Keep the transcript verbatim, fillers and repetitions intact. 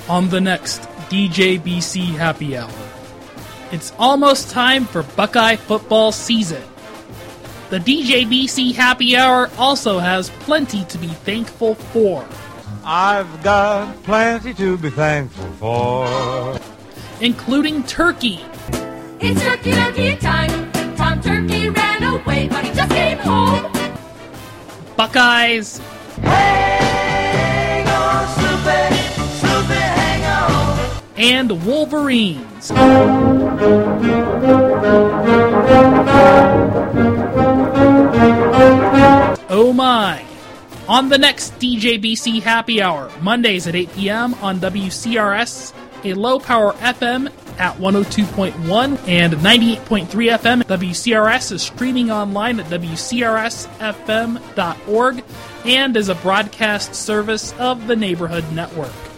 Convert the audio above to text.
on the next D J B C Happy Hour. It's almost time for Buckeye football season. The D J B C Happy Hour also has plenty to be thankful for. I've got plenty to be thankful for. Including turkey. It's turkey turkey time. Tom Turkey ran away, but he just came home. Buckeyes. Hang on, Snoopy, Snoopy, hang on. And Wolverines. Oh my. On the next D J B C Happy Hour, Mondays at eight p.m. on W C R S, a low-power F M at one oh two point one and ninety-eight point three F M. W C R S is streaming online at W C R S F M dot org and is a broadcast service of the Neighborhood Network.